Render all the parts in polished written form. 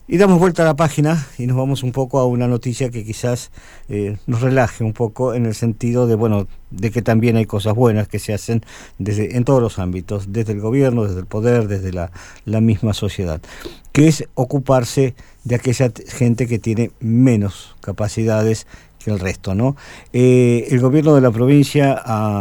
Y damos vuelta a la página y nos vamos un poco a una noticia que quizás nos relaje un poco en el sentido de, bueno, de que también hay cosas buenas que se hacen en todos los ámbitos, desde el gobierno, desde el poder, desde la misma sociedad, que es ocuparse de aquella gente que tiene menos capacidades que el resto, ¿no? El gobierno de la provincia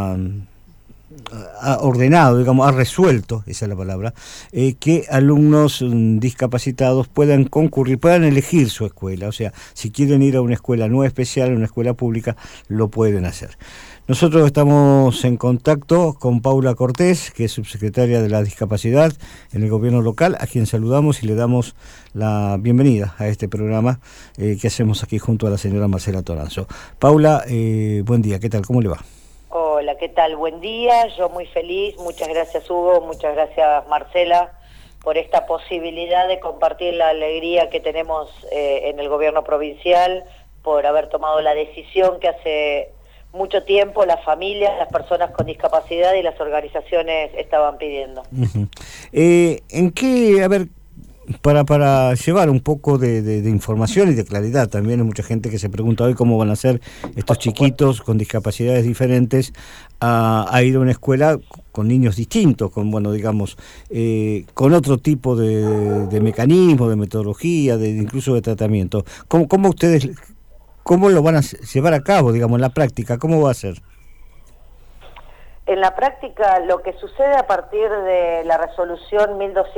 ha ordenado, digamos, ha resuelto, esa es la palabra, que alumnos discapacitados puedan concurrir, puedan elegir su escuela, o sea, si quieren ir a una escuela no especial, a una escuela pública, lo pueden hacer. Nosotros estamos en contacto con Paula Cortés, que es subsecretaria de la Discapacidad en el gobierno local, a quien saludamos y le damos la bienvenida a este programa que hacemos aquí junto a la señora Marcela Toranzo. Paula, buen día, ¿qué tal? ¿Cómo le va? Hola, ¿qué tal? Buen día, yo muy feliz, muchas gracias Hugo, muchas gracias Marcela por esta posibilidad de compartir la alegría que tenemos en el gobierno provincial, por haber tomado la decisión que hace mucho tiempo las familias, las personas con discapacidad y las organizaciones estaban pidiendo. Uh-huh. ¿En qué, a ver, para llevar un poco de información y de claridad, también hay mucha gente que se pregunta hoy cómo van a ser estos chiquitos con discapacidades diferentes a ir a una escuela con niños distintos, con, bueno, digamos, con otro tipo de mecanismo, de metodología, incluso de tratamiento? ¿Cómo ustedes, cómo lo van a llevar a cabo, digamos, en la práctica? ¿Cómo va a ser? En la práctica, lo que sucede a partir de la resolución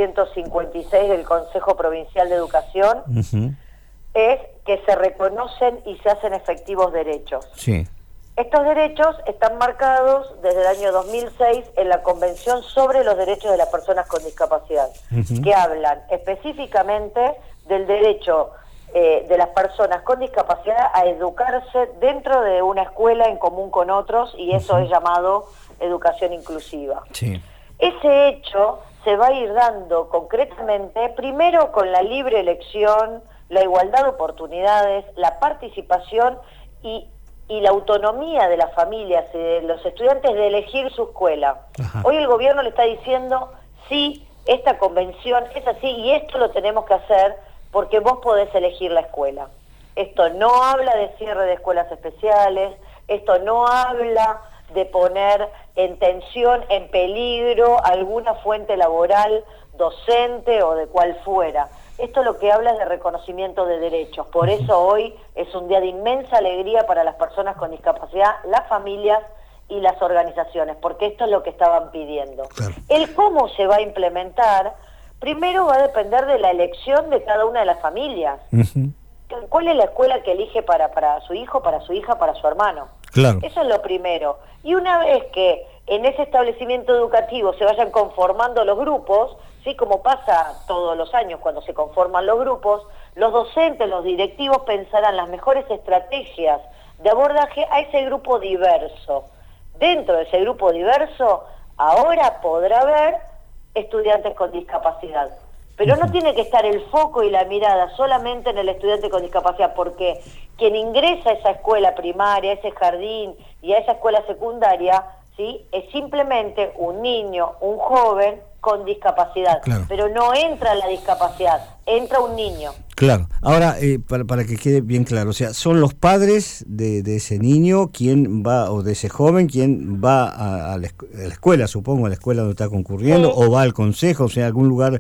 1256 del Consejo Provincial de Educación uh-huh. es que se reconocen y se hacen efectivos derechos. Sí. Estos derechos están marcados desde el año 2006 en la Convención sobre los Derechos de las Personas con Discapacidad, uh-huh. que hablan específicamente del derecho de las personas con discapacidad a educarse dentro de una escuela en común con otros, y eso uh-huh. es llamado educación inclusiva. Sí. Ese hecho se va a ir dando concretamente, primero con la libre elección, la igualdad de oportunidades, la participación y la autonomía de las familias y de los estudiantes de elegir su escuela. Ajá. Hoy el gobierno le está diciendo, sí, esta convención es así y esto lo tenemos que hacer porque vos podés elegir la escuela. Esto no habla de cierre de escuelas especiales, esto no habla de poner en tensión, en peligro alguna fuente laboral, docente o de cual fuera. Esto lo que habla es de reconocimiento de derechos. Por eso hoy es un día de inmensa alegría para las personas con discapacidad, las familias y las organizaciones, porque esto es lo que estaban pidiendo. Claro. El cómo se va a implementar, primero va a depender de la elección de cada una de las familias. Uh-huh. ¿Cuál es la escuela que elige para su hijo, para su hija, para su hermano? Claro. Eso es lo primero. Y una vez que en ese establecimiento educativo se vayan conformando los grupos, ¿sí? Como pasa todos los años cuando se conforman los grupos, los docentes, los directivos pensarán las mejores estrategias de abordaje a ese grupo diverso. Dentro de ese grupo diverso, ahora podrá haber estudiantes con discapacidad. Pero no tiene que estar el foco y la mirada solamente en el estudiante con discapacidad, porque quien ingresa a esa escuela primaria, a ese jardín y a esa escuela secundaria, ¿sí? Es simplemente un niño, un joven con discapacidad. Claro. Pero no entra la discapacidad, entra un niño. Claro. Ahora, para que quede bien claro, o sea, son los padres de ese niño quien va, o de ese joven, quien va a la escuela, supongo, a la escuela donde está concurriendo, sí. O va al consejo, o sea, algún lugar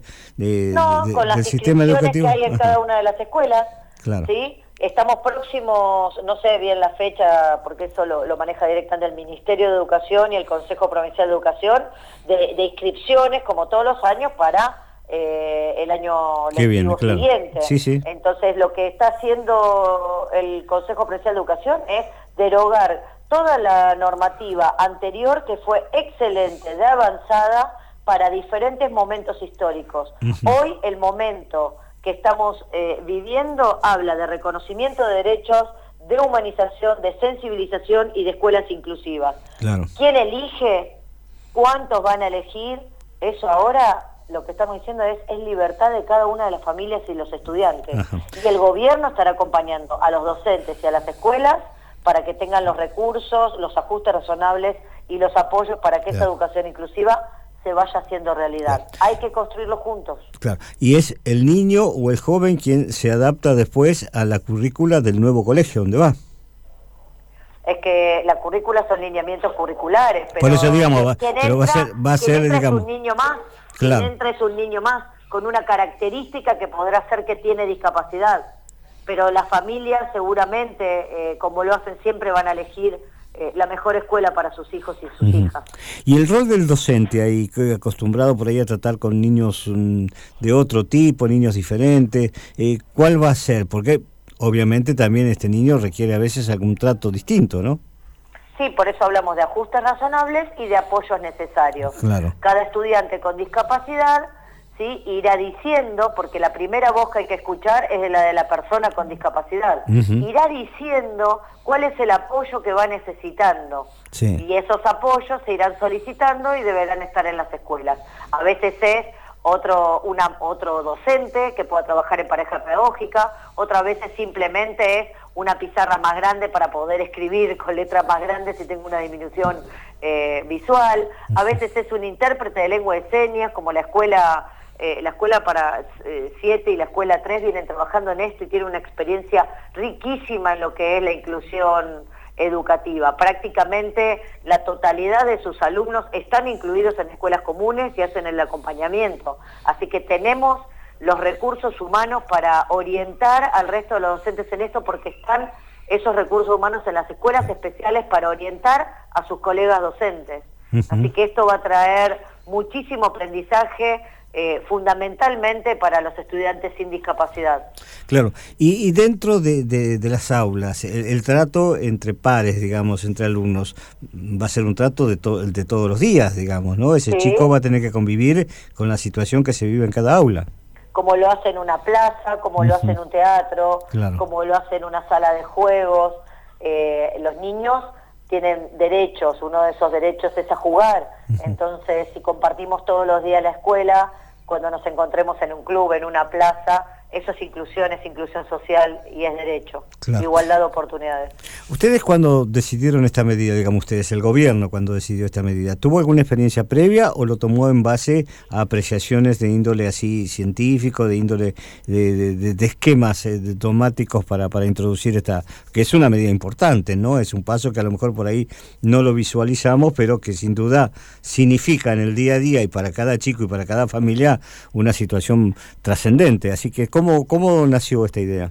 con las del sistema educativo. Que hay en cada una de las escuelas, claro. ¿sí? Estamos próximos, no sé bien la fecha, porque eso lo maneja directamente el Ministerio de Educación y el Consejo Provincial de Educación, de inscripciones, como todos los años, para el año lectivo siguiente. Sí, sí. Entonces, lo que está haciendo el Consejo Provincial de Educación es derogar toda la normativa anterior, que fue excelente, de avanzada, para diferentes momentos históricos. Uh-huh. Hoy, el momento que estamos viviendo habla de reconocimiento de derechos, de humanización, de sensibilización y de escuelas inclusivas. Claro. ¿Quién elige? ¿Cuántos van a elegir? Eso ahora, lo que estamos diciendo es libertad de cada una de las familias y los estudiantes. Ajá. Y el gobierno estará acompañando a los docentes y a las escuelas para que tengan los recursos, los ajustes razonables y los apoyos para que esa educación inclusiva se vaya haciendo realidad. Claro. Hay que construirlo juntos. Claro, y es el niño o el joven quien se adapta después a la currícula del nuevo colegio donde va. Es que la currícula son lineamientos curriculares, pero por eso digamos, quien pero entra, va a ser es digamos, un niño más, claro. quien entra es un niño más, con una característica que podrá ser que tiene discapacidad, pero las familias seguramente, como lo hacen siempre, van a elegir la mejor escuela para sus hijos y sus hijas. Y el rol del docente ahí, que acostumbrado por ahí a tratar con niños de otro tipo, niños diferentes, ¿cuál va a ser? Porque obviamente también este niño requiere a veces algún trato distinto, ¿no? Sí, por eso hablamos de ajustes razonables y de apoyos necesarios. Claro. Cada estudiante con discapacidad, ¿sí?, irá diciendo, porque la primera voz que hay que escuchar es la de la persona con discapacidad, irá diciendo cuál es el apoyo que va necesitando. Sí. Y esos apoyos se irán solicitando y deberán estar en las escuelas. A veces es otro docente que pueda trabajar en pareja pedagógica, otras veces simplemente es una pizarra más grande para poder escribir con letras más grandes si tengo una disminución visual, a veces es un intérprete de lengua de señas, como la escuela para 7 y la escuela 3 vienen trabajando en esto y tienen una experiencia riquísima en lo que es la inclusión educativa. Prácticamente la totalidad de sus alumnos están incluidos en escuelas comunes y hacen el acompañamiento. Así que tenemos los recursos humanos para orientar al resto de los docentes en esto, porque están esos recursos humanos en las escuelas especiales para orientar a sus colegas docentes. Así que esto va a traer muchísimo aprendizaje, fundamentalmente para los estudiantes sin discapacidad. Claro, y dentro de las aulas, el trato entre pares, digamos, entre alumnos, va a ser un trato de todos los días, digamos, ¿no? Ese chico va a tener que convivir con la situación que se vive en cada aula. Como lo hace en una plaza, como lo hace en un teatro, claro, como lo hace en una sala de juegos. Los niños tienen derechos, uno de esos derechos es a jugar. Entonces, si compartimos todos los días la escuela, cuando nos encontremos en un club, en una plaza, eso es inclusión social y es derecho, claro, igualdad de oportunidades. ¿Ustedes cuando decidieron esta medida, digamos ustedes, el gobierno cuando decidió esta medida, tuvo alguna experiencia previa o lo tomó en base a apreciaciones de índole así científico, de índole de esquemas temáticos para introducir esta, que es una medida importante, ¿no? Es un paso que a lo mejor por ahí no lo visualizamos, pero que sin duda significa en el día a día y para cada chico y para cada familia una situación trascendente. Así que, ¿cómo nació esta idea?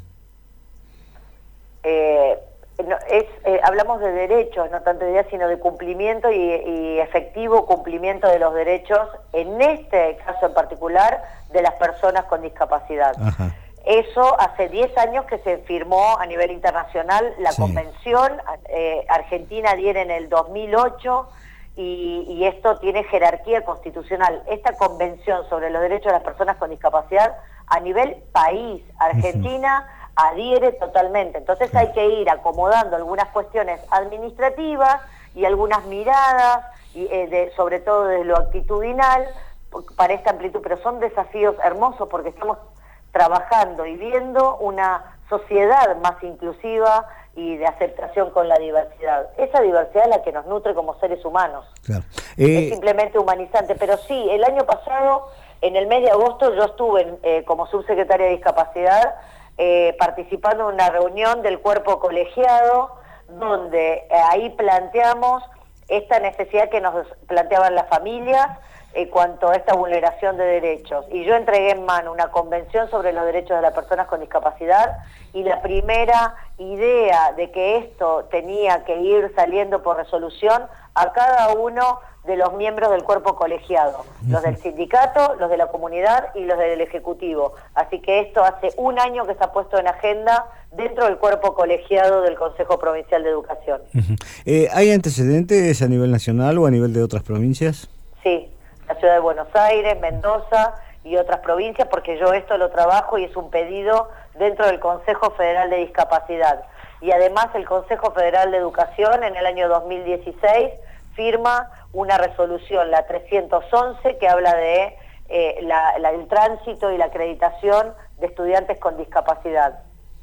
Hablamos de derechos, no tanto de ideas, sino de cumplimiento y efectivo cumplimiento de los derechos, en este caso en particular, de las personas con discapacidad. Ajá. Eso hace 10 años que se firmó a nivel internacional la convención, Argentina adhiere en el 2008, y esto tiene jerarquía constitucional. Esta convención sobre los derechos de las personas con discapacidad a nivel país, Argentina adhiere totalmente. Entonces hay que ir acomodando algunas cuestiones administrativas y algunas miradas, sobre todo de lo actitudinal, para esta amplitud. Pero son desafíos hermosos porque estamos trabajando y viendo una sociedad más inclusiva y de aceptación con la diversidad. Esa diversidad es la que nos nutre como seres humanos. Claro. Es simplemente humanizante. Pero sí, el año pasado, en el mes de agosto, yo estuve como subsecretaria de Discapacidad participando en una reunión del cuerpo colegiado, donde ahí planteamos esta necesidad que nos planteaban las familias en cuanto a esta vulneración de derechos. Y yo entregué en mano una convención sobre los derechos de las personas con discapacidad, y la primera idea de que esto tenía que ir saliendo por resolución a cada uno de los miembros del cuerpo colegiado, los del sindicato, los de la comunidad y los del Ejecutivo. Así que esto hace un año que está puesto en agenda dentro del cuerpo colegiado del Consejo Provincial de Educación. ¿Hay antecedentes a nivel nacional o a nivel de otras provincias? Sí, la ciudad de Buenos Aires, Mendoza y otras provincias, porque yo esto lo trabajo y es un pedido dentro del Consejo Federal de Discapacidad. Y además el Consejo Federal de Educación en el año 2016 firma una resolución, la 311, que habla de el tránsito y la acreditación de estudiantes con discapacidad.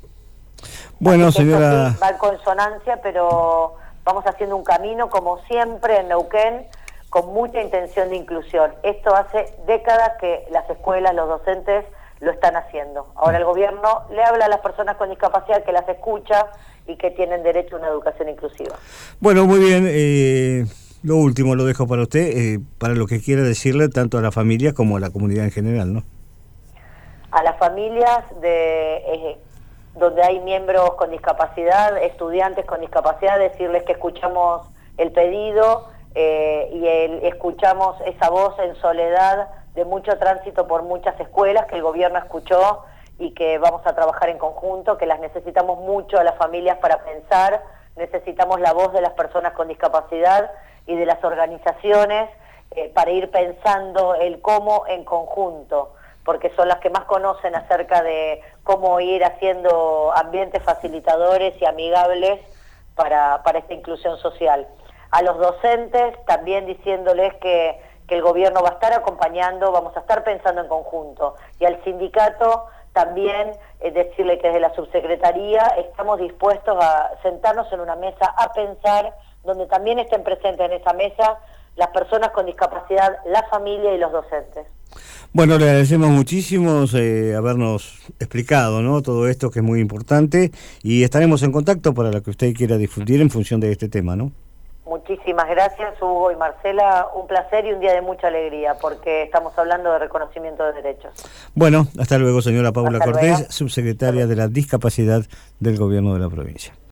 Bueno, señora... Sí, va en consonancia, pero vamos haciendo un camino, como siempre, en Neuquén, con mucha intención de inclusión. Esto hace décadas que las escuelas, los docentes lo están haciendo. Ahora el gobierno le habla a las personas con discapacidad, que las escucha y que tienen derecho a una educación inclusiva. Bueno, muy bien. Lo último lo dejo para usted, para lo que quiera decirle tanto a la familia como a la comunidad en general, ¿no? A las familias donde hay miembros con discapacidad, estudiantes con discapacidad, decirles que escuchamos el pedido escuchamos esa voz en soledad de mucho tránsito por muchas escuelas que el gobierno escuchó y que vamos a trabajar en conjunto, que las necesitamos mucho a las familias para pensar, necesitamos la voz de las personas con discapacidad y de las organizaciones para ir pensando el cómo en conjunto, porque son las que más conocen acerca de cómo ir haciendo ambientes facilitadores y amigables para esta inclusión social. A los docentes también diciéndoles que el gobierno va a estar acompañando, vamos a estar pensando en conjunto. Y al sindicato también decirle que desde la subsecretaría estamos dispuestos a sentarnos en una mesa a pensar, donde también estén presentes en esa mesa las personas con discapacidad, la familia y los docentes. Bueno, le agradecemos muchísimo habernos explicado, ¿no?, todo esto, que es muy importante, y estaremos en contacto para lo que usted quiera difundir en función de este tema, ¿no? Muchísimas gracias, Hugo y Marcela, un placer y un día de mucha alegría, porque estamos hablando de reconocimiento de derechos. Bueno, hasta luego, señora Paula Hasta Cortés, luego. subsecretaria de la Discapacidad del Gobierno de la provincia.